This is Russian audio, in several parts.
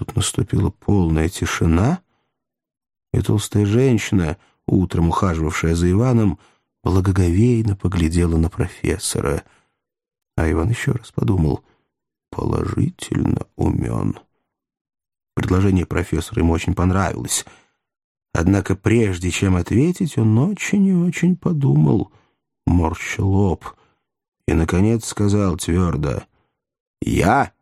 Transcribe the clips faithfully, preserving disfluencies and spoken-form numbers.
тут наступила полная тишина, и толстая женщина, утром ухаживавшая за Иваном, благоговейно поглядела на профессора. А Иван еще раз подумал: положительно умен. Предложение профессора ему очень понравилось. Однако прежде чем ответить, он очень и очень подумал, морща лоб, и, наконец, сказал твердо: «Я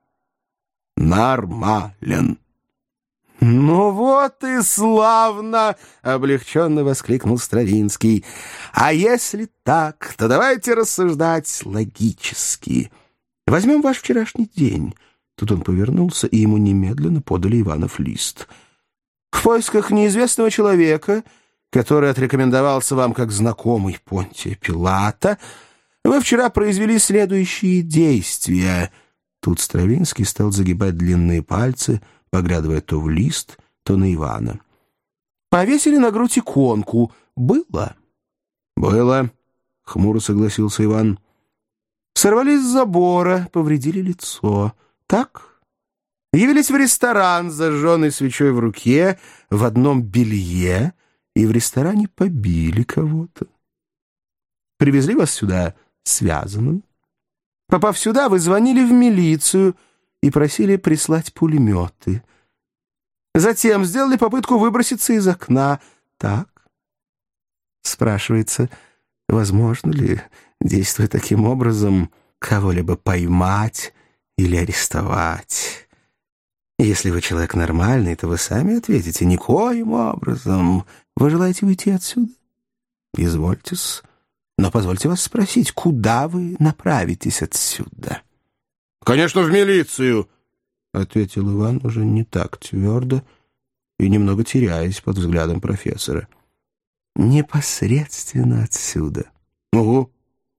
нормален». «Ну вот и славно!» — облегченно воскликнул Стравинский. «А если так, то давайте рассуждать логически. Возьмем ваш вчерашний день». Тут он повернулся, и ему немедленно подали Иванов лист. «В поисках неизвестного человека, который отрекомендовался вам как знакомый Понтия Пилата, вы вчера произвели следующие действия». Тут Стравинский стал загибать длинные пальцы, поглядывая то в лист, то на Ивана. «Повесили на грудь иконку. Было?» «Было», — хмуро согласился Иван. «Сорвались с забора, повредили лицо. Так? Явились в ресторан с зажженной свечой в руке, в одном белье, и в ресторане побили кого-то. Привезли вас сюда связанным. Попав сюда, вы звонили в милицию и просили прислать пулеметы. Затем сделали попытку выброситься из окна. Так? Спрашивается, возможно ли, действуя таким образом, кого-либо поймать или арестовать? Если вы человек нормальный, то вы сами ответите: никоим образом. Вы желаете уйти отсюда? Извольте-с. Но позвольте вас спросить, куда вы направитесь отсюда?» «Конечно, в милицию», — ответил Иван уже не так твердо и немного теряясь под взглядом профессора. «Непосредственно отсюда?» «Угу».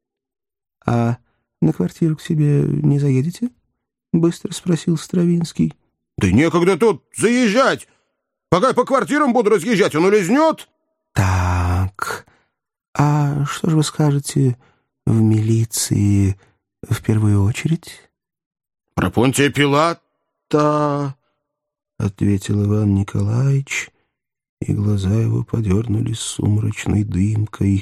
«А на квартиру к себе не заедете?» — быстро спросил Стравинский. «Да некогда тут заезжать. Пока я по квартирам буду разъезжать, он улизнет». «Так, а что же вы скажете в милиции в первую очередь?» «Про Понтия Пилата», — ответил Иван Николаевич, и глаза его подернулись сумрачной дымкой.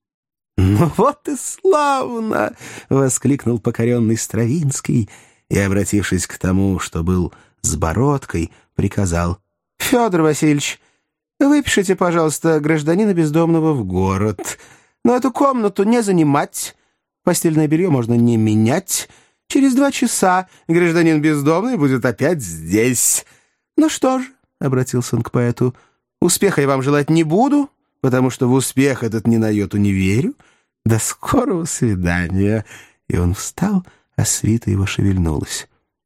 «Ну вот и славно!» — воскликнул покоренный Стравинский и, обратившись к тому, что был с бородкой, приказал: «Федор Васильевич, выпишите, пожалуйста, гражданина бездомного в город. Но эту комнату не занимать, постельное белье можно не менять. Через два часа гражданин бездомный будет опять здесь. Ну что ж», — обратился он к поэту, — «успеха я вам желать не буду, потому что в успех этот ни на йоту не верю. До скорого свидания». И он встал, а свита его шевельнулась.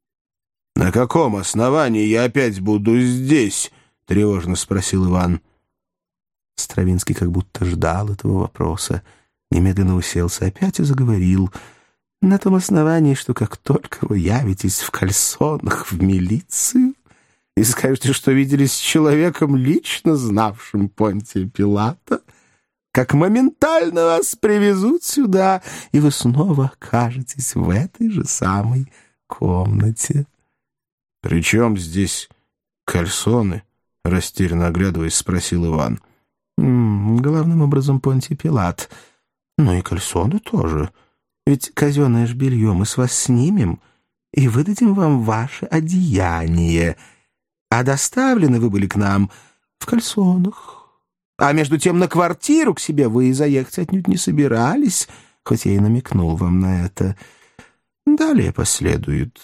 «На каком основании я опять буду здесь?» — тревожно спросил Иван. Стравинский как будто ждал этого вопроса, немедленно уселся опять и заговорил: «На том основании, что как только вы явитесь в кальсонах в милицию и скажете, что виделись с человеком, лично знавшим Понтия Пилата, как моментально вас привезут сюда, и вы снова окажетесь в этой же самой комнате». «При чем здесь кальсоны?» — растерянно оглядываясь, спросил Иван. «М -м, главным образом Понтий Пилат. Ну и кальсоны тоже. Ведь казенное ж белье мы с вас снимем и выдадим вам ваше одеяние. А доставлены вы были к нам в кальсонах. А между тем на квартиру к себе вы и заехать отнюдь не собирались, хоть я и намекнул вам на это. Далее последует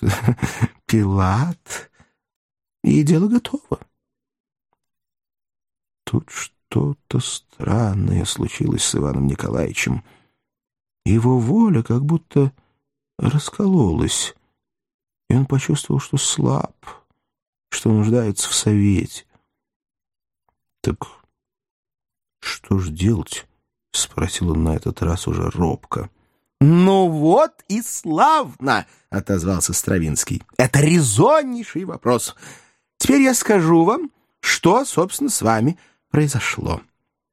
Пилат, и дело готово». Тут что-то странное случилось с Иваном Николаевичем. Его воля как будто раскололась, и он почувствовал, что слаб, что нуждается в совете. «Так что ж делать?» — спросил он на этот раз уже робко. «Ну вот и славно!» — отозвался Стравинский. «Это резоннейший вопрос. Теперь я скажу вам, что, собственно, с вами произошло.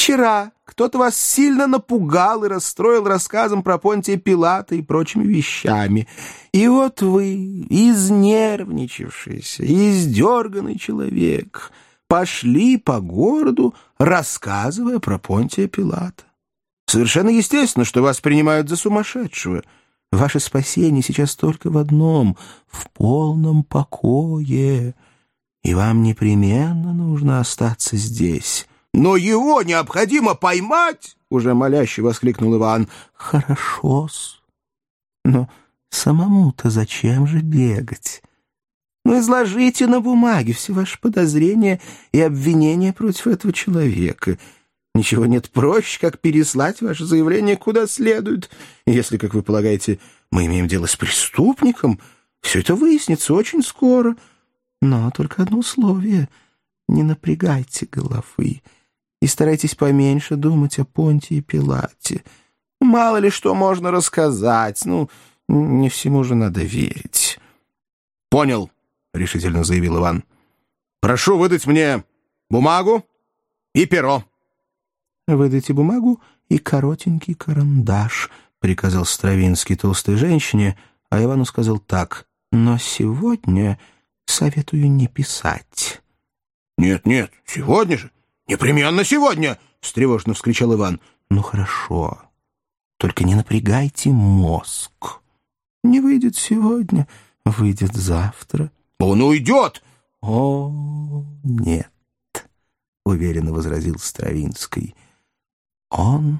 Вчера кто-то вас сильно напугал и расстроил рассказом про Понтия Пилата и прочими вещами. И вот вы, изнервничавшийся, издерганный человек, пошли по городу, рассказывая про Понтия Пилата. Совершенно естественно, что вас принимают за сумасшедшего. Ваше спасение сейчас только в одном — в полном покое. И вам непременно нужно остаться здесь». «Но его необходимо поймать!» — уже моляще воскликнул Иван. «Хорошо-с. Но самому-то зачем же бегать? Ну, изложите на бумаге все ваши подозрения и обвинения против этого человека. Ничего нет проще, как переслать ваше заявление куда следует. Если, как вы полагаете, мы имеем дело с преступником, все это выяснится очень скоро. Но только одно условие — не напрягайте головы и старайтесь поменьше думать о Понтии Пилате. Мало ли что можно рассказать, ну, не всему же надо верить». «Понял», — решительно заявил Иван. «Прошу выдать мне бумагу и перо». «Выдайте бумагу и коротенький карандаш», — приказал Стравинский толстой женщине, а Ивану сказал так: «Но сегодня советую не писать». «Нет, нет, сегодня же, непременно сегодня!» — встревоженно вскричал Иван. «Ну хорошо, только не напрягайте мозг. Не выйдет сегодня, выйдет завтра». «Он уйдет!» «О, нет», — уверенно возразил Стравинский. «Он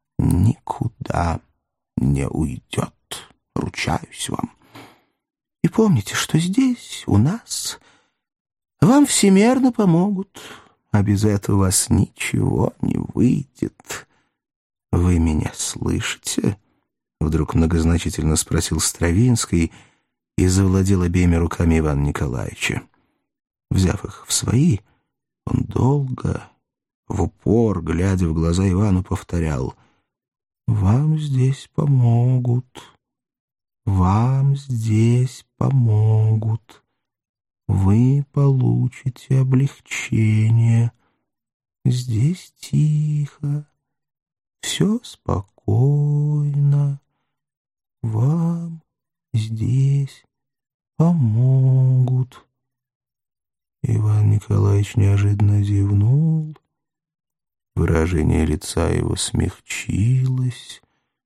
никуда не уйдет, ручаюсь вам. И помните, что здесь, у нас, вам всемерно помогут, а без этого у вас ничего не выйдет. Вы меня слышите?» Вдруг многозначительно спросил Стравинский и завладел обеими руками Ивана Николаевича. Взяв их в свои, он долго, в упор, глядя в глаза Ивану, повторял: «Вам здесь помогут, вам здесь помогут. Вы получите облегчение. Здесь тихо, все спокойно. Вам здесь помогут». Иван Николаевич неожиданно зевнул. Выражение лица его смягчилось.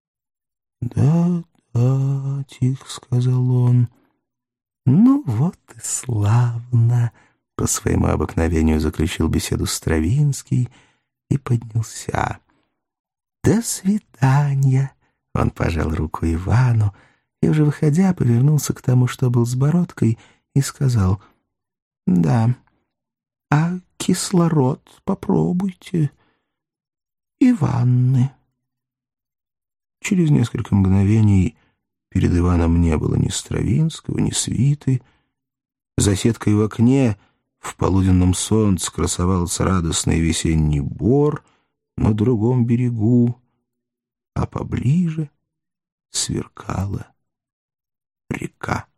«Да-да», — тихо сказал он. «Ну вот и славно», — по своему обыкновению заключил беседу Стравинский и поднялся. «До свидания», — он пожал руку Ивану и, уже выходя, повернулся к тому, что был с бородкой, и сказал: «Да, а кислород попробуйте и ванны». Через несколько мгновений перед Иваном не было ни Стравинского, ни свиты. За сеткой в окне в полуденном солнце красовался радостный весенний бор на другом берегу, а поближе сверкала река.